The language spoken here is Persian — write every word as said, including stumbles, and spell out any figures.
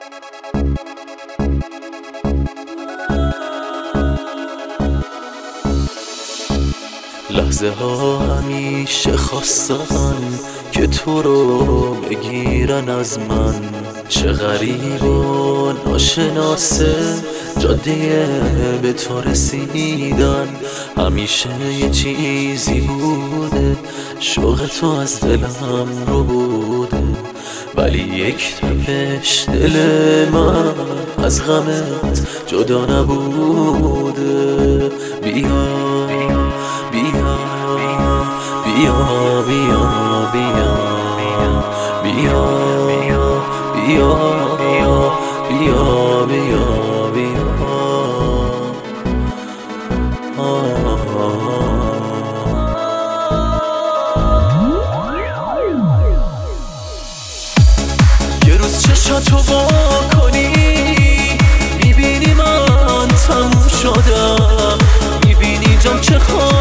لحظه ها همیشه خواستن که تو رو بگیرن از من. چه غریب و ناشناسه جاده به تو رسیدن. همیشه یه چیزی بوده شوق تو از دلم رو بوده، ولی یک تپش دل من از غمت جدا نبوده. بیا بیا بیا بیا بیا بیا بیا بیا بیا بیا یه روز چشاتو وا کنی میبینی من تموم شدم، میبینی جام چه خواه